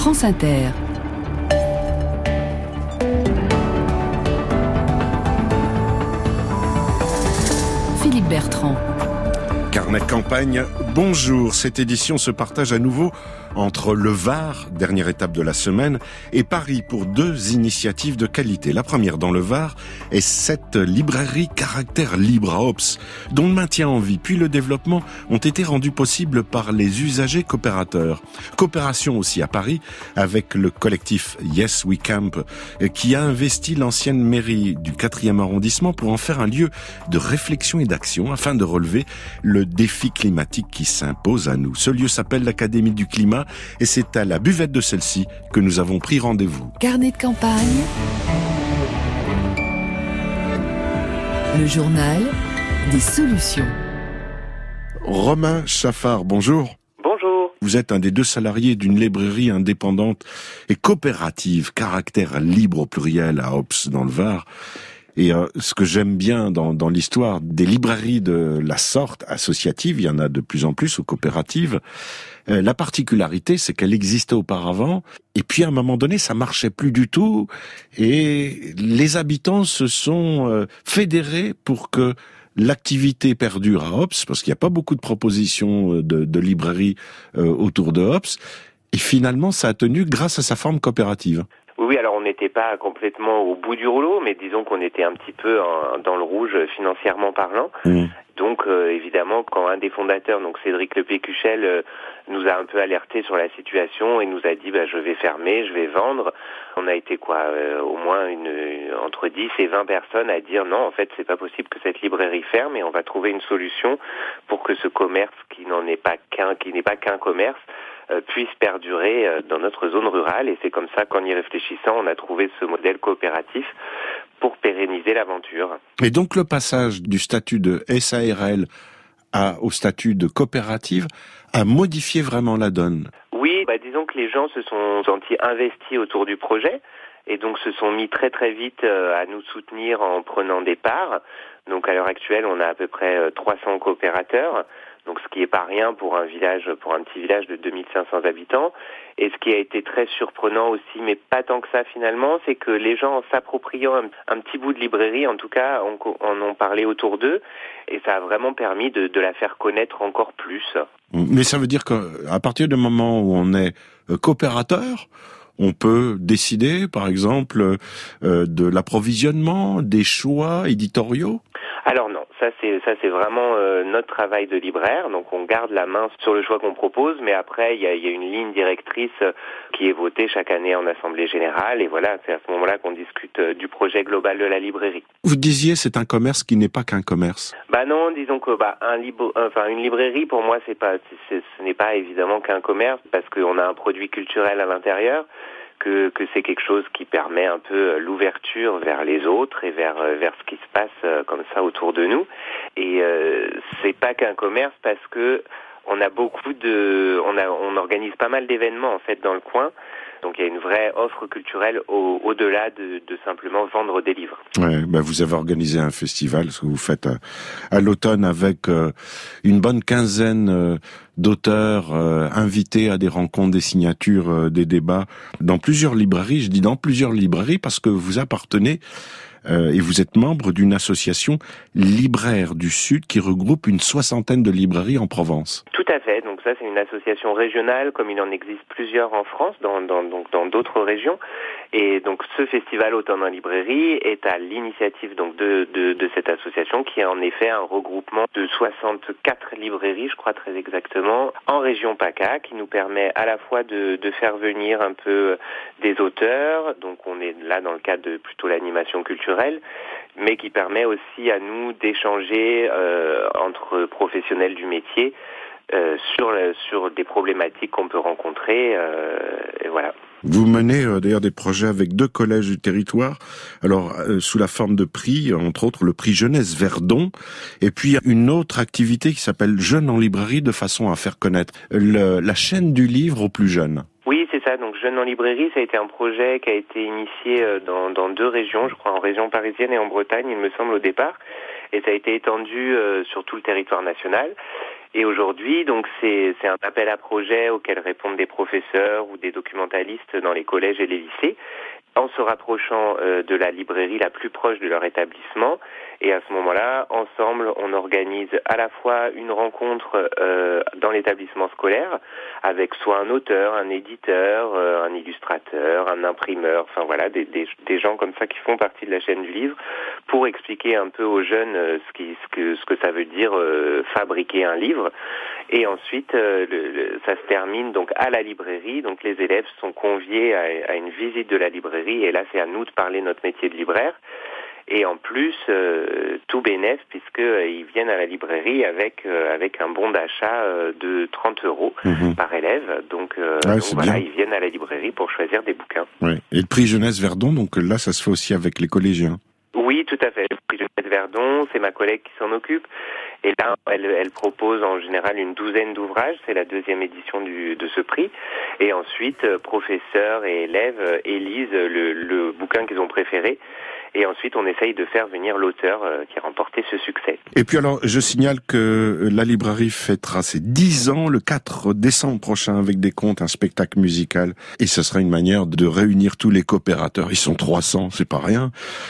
France Inter. Philippe Bertrand. Carnet de campagne, bonjour. Cette édition se partage à nouveau entre le Var, dernière étape de la semaine, et Paris pour deux initiatives de qualité. La première dans le Var est cette librairie caractère libre à Ops, dont le maintien en vie puis le développement ont été rendus possibles par les usagers coopérateurs. Coopération aussi à Paris avec le collectif Yes We Camp qui a investi l'ancienne mairie du 4e arrondissement pour en faire un lieu de réflexion et d'action afin de relever le défi climatique qui s'impose à nous. Ce lieu s'appelle l'Académie du Climat et c'est à la buvette de celle-ci que nous avons pris rendez-vous. Carnet de campagne. Le journal des solutions. Romain Chaffard, bonjour. Bonjour. Vous êtes un des deux salariés d'une librairie indépendante et coopérative, caractère libre au pluriel à Ops dans le Var. Et ce que j'aime bien dans l'histoire des librairies de la sorte associative, il y en a de plus en plus, ou coopératives, la particularité, c'est qu'elle existait auparavant, et puis à un moment donné, ça marchait plus du tout, et les habitants se sont fédérés pour que l'activité perdure à Ops, parce qu'il n'y a pas beaucoup de propositions de librairies autour de Ops, et finalement, ça a tenu grâce à sa forme coopérative. Oui, alors on n'était pas complètement au bout du rouleau, mais disons qu'on était un petit peu dans le rouge financièrement parlant. Donc évidemment, quand un des fondateurs, donc Cédric Lepécuchel, nous a un peu alerté sur la situation et nous a dit je vais fermer, je vais vendre. On a été au moins entre 10 et 20 personnes à dire non, en fait c'est pas possible que cette librairie ferme et on va trouver une solution pour que ce commerce qui n'est pas qu'un commerce puisse perdurer dans notre zone rurale. Et c'est comme ça qu'en y réfléchissant, on a trouvé ce modèle coopératif pour pérenniser l'aventure. Et donc le passage du statut de SARL au statut de coopérative a modifié vraiment la donne. Oui, disons que les gens se sont sentis investis autour du projet et donc se sont mis très très vite à nous soutenir en prenant des parts. Donc à l'heure actuelle, on a à peu près 300 coopérateurs. Donc ce qui est pas rien pour un petit village de 2500 habitants. Et ce qui a été très surprenant aussi, mais pas tant que ça finalement, c'est que les gens, en s'appropriant un petit bout de librairie, en tout cas, en ont parlé autour d'eux, et ça a vraiment permis de la faire connaître encore plus. Mais ça veut dire qu'à partir du moment où on est coopérateur, on peut décider, par exemple, de l'approvisionnement, des choix éditoriaux? Alors non, ça c'est vraiment notre travail de libraire. Donc on garde la main sur le choix qu'on propose, mais après il y a une ligne directrice qui est votée chaque année en assemblée générale. Et voilà, c'est à ce moment-là qu'on discute du projet global de la librairie. Vous disiez c'est un commerce qui n'est pas qu'un commerce. Non, disons que une librairie pour moi ce n'est pas évidemment qu'un commerce parce qu'on a un produit culturel à l'intérieur. Que c'est quelque chose qui permet un peu l'ouverture vers les autres et vers ce qui se passe comme ça autour de nous. Et c'est pas qu'un commerce parce que on organise pas mal d'événements en fait dans le coin. Donc il y a une vraie offre culturelle au-delà de simplement vendre des livres. Ouais, vous avez organisé un festival, ce que vous faites à l'automne avec une bonne quinzaine d'auteurs invités à des rencontres, des signatures, des débats dans plusieurs librairies. Je dis dans plusieurs librairies parce que vous appartenez et vous êtes membre d'une association Libraires du Sud qui regroupe une 60aine de librairies en Provence. Tout à fait. Donc ça, c'est une association régionale, comme il en existe plusieurs en France, dans d'autres régions. Et donc ce festival Automne en librairie est à l'initiative donc de cette association qui est en effet un regroupement de 64 librairies, je crois très exactement, en région PACA, qui nous permet à la fois de faire venir un peu des auteurs. Donc on est là dans le cadre de plutôt l'animation culturelle, mais qui permet aussi à nous d'échanger entre professionnels du métier sur des problématiques qu'on peut rencontrer, et voilà. Vous menez d'ailleurs des projets avec 2 collèges du territoire, alors sous la forme de prix, entre autres le prix Jeunesse Verdon, et puis une autre activité qui s'appelle Jeunes en librairie, de façon à faire connaître la chaîne du livre aux plus jeunes. Oui, c'est ça. Donc Jeunes en librairie, ça a été un projet qui a été initié dans 2 régions, je crois en région parisienne et en Bretagne, il me semble au départ, et ça a été étendu sur tout le territoire national. Et aujourd'hui, donc c'est un appel à projet auquel répondent des professeurs ou des documentalistes dans les collèges et les lycées, en se rapprochant de la librairie la plus proche de leur établissement. Et à ce moment-là, ensemble, on organise à la fois une rencontre dans l'établissement scolaire avec soit un auteur, un éditeur, un illustrateur, un imprimeur, enfin voilà, des gens comme ça qui font partie de la chaîne du livre, pour expliquer un peu aux jeunes ce que ça veut dire fabriquer un livre. Et ensuite, ça se termine donc à la librairie. Donc les élèves sont conviés à une visite de la librairie. Et là, c'est à nous de parler notre métier de libraire. Et en plus, tout bénef, puisqu'ils viennent à la librairie avec un bon d'achat de 30 € par élève. Donc voilà, ils viennent à la librairie pour choisir des bouquins. Ouais. Et le prix Jeunesse Verdon, donc là, ça se fait aussi avec les collégiens. Oui, tout à fait. Le prix Jeunesse Verdon, c'est ma collègue qui s'en occupe. Et là, elle propose en général une douzaine d'ouvrages. C'est la 2e édition de ce prix. Et ensuite, professeurs et élèves élisent le bouquin qu'ils ont préféré. Et ensuite, on essaye de faire venir l'auteur qui a remporté ce succès. Et puis alors, je signale que la librairie fêtera ses 10 ans le 4 décembre prochain avec des contes, un spectacle musical. Et ce sera une manière de réunir tous les coopérateurs. Ils sont 300, c'est pas rien.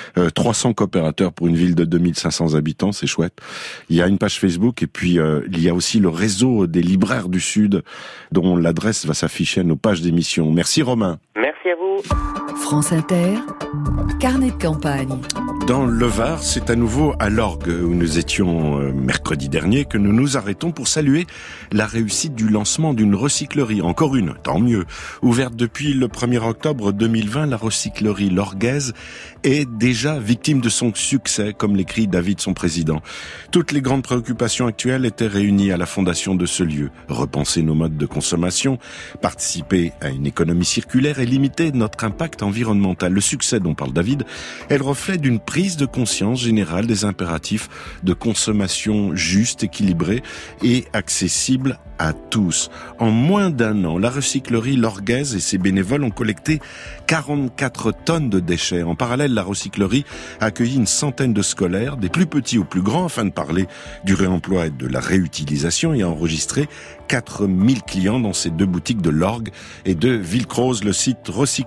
300 coopérateurs pour une ville de 2500 habitants, c'est chouette. Il y a une page Facebook et puis il y a aussi le réseau des libraires du Sud dont l'adresse va s'afficher à nos pages d'émission. Merci Romain. Merci à vous. France Inter, carnet de campagne. Dans le Var, c'est à nouveau à l'Orgue où nous étions mercredi dernier que nous nous arrêtons pour saluer la réussite du lancement d'une recyclerie. Encore une, tant mieux. Ouverte depuis le 1er octobre 2020, la recyclerie lorguaise est déjà victime de son succès, comme l'écrit David, son président. Toutes les grandes préoccupations actuelles étaient réunies à la fondation de ce lieu. Repenser nos modes de consommation, participer à une économie circulaire et limiter notre impact environnemental. Le succès dont parle David est le reflet d'une prise de conscience générale des impératifs de consommation juste, équilibrée et accessible à tous. En moins d'un an, la recyclerie lorguaise et ses bénévoles ont collecté 44 tonnes de déchets. En parallèle, la recyclerie a accueilli une centaine de scolaires, des plus petits aux plus grands, afin de parler du réemploi et de la réutilisation, et a enregistré 4000 clients dans ces 2 boutiques de l'Orgue et de Villecroze, le site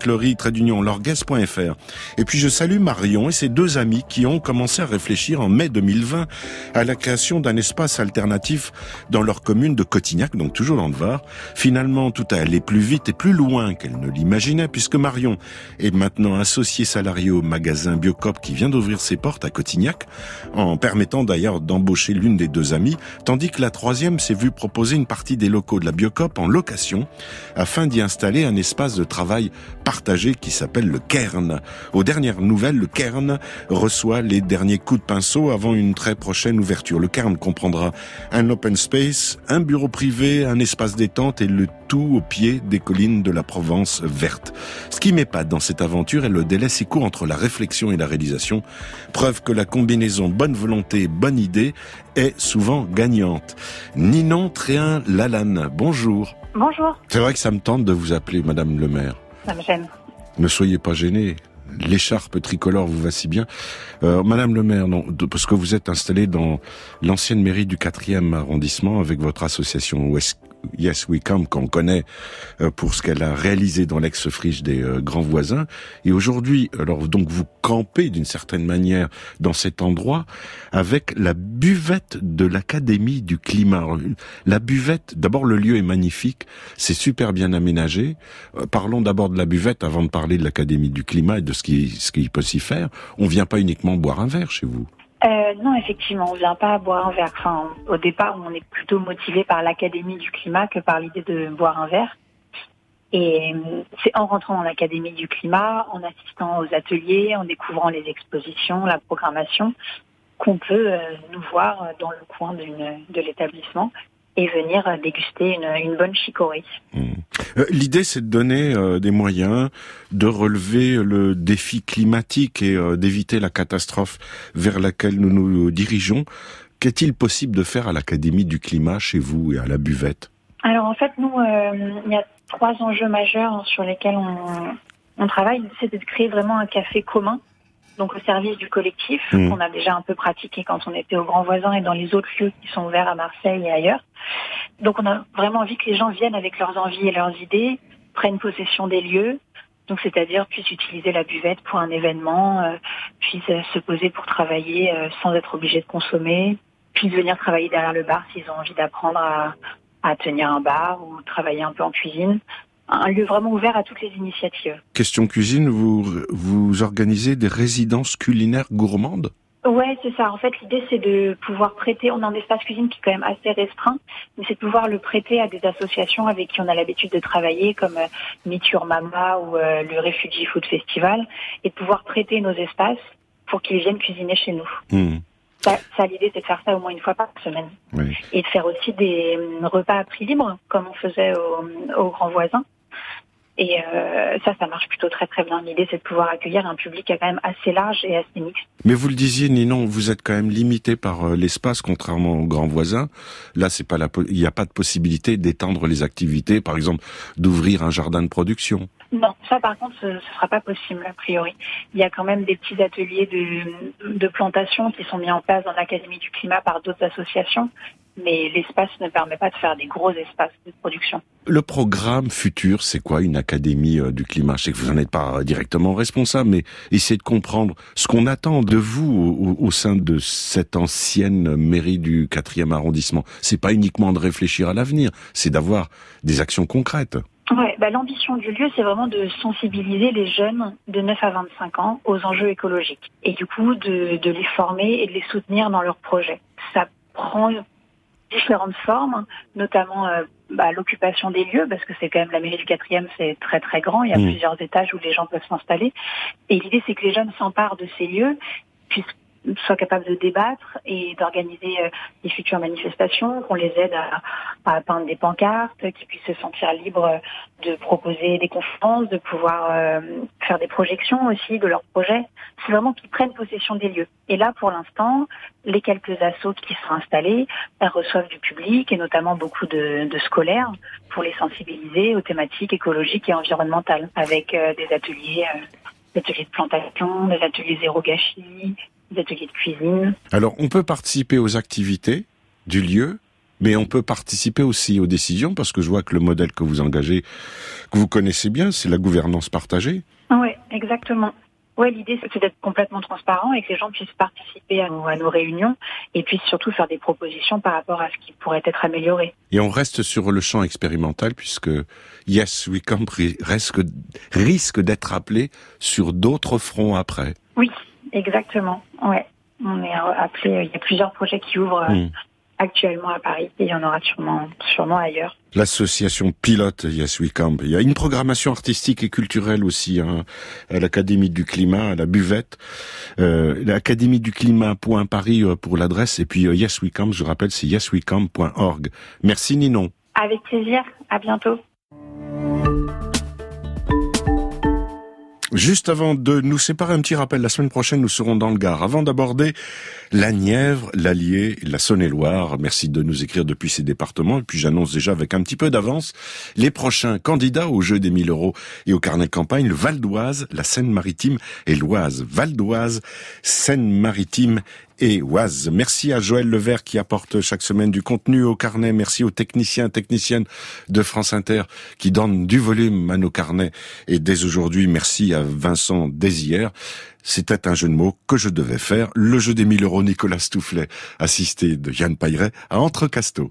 recyclerie-lorguaise.fr. Et puis je salue Marion et ses 2 amis qui ont commencé à réfléchir en mai 2020 à la création d'un espace alternatif dans leur commune de Cotignac, donc toujours dans le Var. Finalement, tout a allé plus vite et plus loin qu'elle ne l'imaginait, puisque Marion est maintenant associée salariée au magasin Biocop qui vient d'ouvrir ses portes à Cotignac, en permettant d'ailleurs d'embaucher l'une des 2 amies, tandis que la 3e s'est vue proposer une partie des locaux de la Biocop en location afin d'y installer un espace de travail partagé qui s'appelle le Cairn. Aux dernières nouvelles, le Cairn reçoit les derniers coups de pinceau avant une très prochaine ouverture. Le Cairn comprendra un open space, un bureau privé, un espace détente et le tout au pied des collines de la Provence verte. Ce qui m'épate dans cette aventure est le délai si court entre la réflexion et la réalisation, preuve que la combinaison bonne volonté et bonne idée est souvent gagnante. Ninon Tréhin-Lalanne, bonjour. Bonjour. C'est vrai que ça me tente de vous appeler Madame le maire. Ça me gêne. Ne soyez pas gênée. L'écharpe tricolore vous va si bien. Madame le maire, non, parce que vous êtes installée dans l'ancienne mairie du 4e arrondissement avec votre association Yes We Come, qu'on connaît pour ce qu'elle a réalisé dans l'ex-friche des grands voisins. Et aujourd'hui, alors donc vous campez d'une certaine manière dans cet endroit avec la buvette de l'Académie du Climat. Alors, la buvette, d'abord le lieu est magnifique, c'est super bien aménagé. Parlons d'abord de la buvette avant de parler de l'Académie du Climat et de ce qui peut s'y faire. On vient pas uniquement boire un verre chez vous. Non, effectivement, on vient pas boire un verre. Enfin, au départ, on est plutôt motivé par l'Académie du Climat que par l'idée de boire un verre. Et c'est en rentrant dans l'Académie du Climat, en assistant aux ateliers, en découvrant les expositions, la programmation, qu'on peut nous voir dans le coin de l'établissement et venir déguster une bonne chicorée. L'idée, c'est de donner des moyens de relever le défi climatique et d'éviter la catastrophe vers laquelle nous nous dirigeons. Qu'est-il possible de faire à l'Académie du Climat chez vous et à la buvette ? Alors en fait, nous, il y a 3 enjeux majeurs sur lesquels on travaille. C'est de créer vraiment un café commun donc au service du collectif, qu'on a déjà un peu pratiqué quand on était au Grand Voisin et dans les autres lieux qui sont ouverts à Marseille et ailleurs. Donc on a vraiment envie que les gens viennent avec leurs envies et leurs idées, prennent possession des lieux, donc c'est-à-dire puissent utiliser la buvette pour un événement, puissent se poser pour travailler sans être obligés de consommer, puissent venir travailler derrière le bar s'ils ont envie d'apprendre à tenir un bar ou travailler un peu en cuisine. Un lieu vraiment ouvert à toutes les initiatives. Question cuisine, vous organisez des résidences culinaires gourmandes ? Ouais, c'est ça. En fait, l'idée, c'est de pouvoir prêter. On a un espace cuisine qui est quand même assez restreint, mais c'est de pouvoir le prêter à des associations avec qui on a l'habitude de travailler, comme Meet Your Mama ou le Refugee Food Festival, et de pouvoir prêter nos espaces pour qu'ils viennent cuisiner chez nous. Ça, l'idée, c'est de faire ça au moins une fois par semaine. Oui. Et de faire aussi des repas à prix libre, comme on faisait au Grand Voisin. Et ça marche plutôt très très bien. L'idée, c'est de pouvoir accueillir un public quand même assez large et assez mixte. Mais vous le disiez, Ninon, vous êtes quand même limité par l'espace, contrairement au Grand Voisin. Là, il n'y a pas de possibilité d'étendre les activités, par exemple, d'ouvrir un jardin de production. Non, ça par contre, ce sera pas possible a priori. Il y a quand même des petits ateliers de plantation qui sont mis en place dans l'Académie du Climat par d'autres associations, mais l'espace ne permet pas de faire des gros espaces de production. Le programme futur, c'est quoi une Académie du Climat ? Je sais que vous n'en êtes pas directement responsable, mais essayez de comprendre ce qu'on attend de vous au sein de cette ancienne mairie du 4e arrondissement. C'est pas uniquement de réfléchir à l'avenir, c'est d'avoir des actions concrètes. Ouais, l'ambition du lieu, c'est vraiment de sensibiliser les jeunes de 9 à 25 ans aux enjeux écologiques. Et du coup, de les former et de les soutenir dans leurs projets. Ça prend différentes formes, notamment l'occupation des lieux, parce que c'est quand même la mairie du 4e, c'est très très grand, il y a plusieurs étages où les gens peuvent s'installer. Et l'idée, c'est que les jeunes s'emparent de ces lieux, puissent soient capables de débattre et d'organiser des futures manifestations, qu'on les aide à peindre des pancartes, qu'ils puissent se sentir libres de proposer des conférences, de pouvoir faire des projections aussi de leurs projets. C'est vraiment qu'ils prennent possession des lieux. Et là, pour l'instant, les quelques assos qui sont installés, elles reçoivent du public et notamment beaucoup de scolaires pour les sensibiliser aux thématiques écologiques et environnementales avec des ateliers de plantation, des ateliers zéro gâchis, des ateliers de cuisine. Alors, on peut participer aux activités du lieu, mais on peut participer aussi aux décisions, parce que je vois que le modèle que vous engagez, que vous connaissez bien, c'est la gouvernance partagée. Oui, exactement. Ouais, l'idée, c'est d'être complètement transparent et que les gens puissent participer à nos réunions et puissent surtout faire des propositions par rapport à ce qui pourrait être amélioré. Et on reste sur le champ expérimental puisque Yes We Camp risque d'être appelé sur d'autres fronts après. Oui, exactement. Ouais, on est appelé. Il y a plusieurs projets qui ouvrent actuellement à Paris et il y en aura sûrement ailleurs. L'association pilote Yes We Camp. Il y a une programmation artistique et culturelle aussi à l'Académie du Climat, à la Buvette. L'Académie du Climat.paris pour l'adresse et puis Yes We Camp, je rappelle, c'est yeswecamp.org. Merci Ninon. Avec plaisir, à bientôt. Juste avant de nous séparer, un petit rappel, la semaine prochaine nous serons dans le Gard. Avant d'aborder la Nièvre, l'Allier, la Saône-et-Loire, merci de nous écrire depuis ces départements. Et puis j'annonce déjà avec un petit peu d'avance les prochains candidats au jeu des 1000 € et au carnet de campagne, le Val d'Oise, la Seine-Maritime et l'Oise. Val d'Oise, Seine-Maritime et Oise. Merci à Joël Levert qui apporte chaque semaine du contenu au carnet. Merci aux techniciens, techniciennes de France Inter qui donnent du volume à nos carnets. Et dès aujourd'hui, merci à Vincent Désière. C'était un jeu de mots que je devais faire. Le jeu des 1000 €, Nicolas Stoufflet, assisté de Yann Pailleret à Entrecasteaux.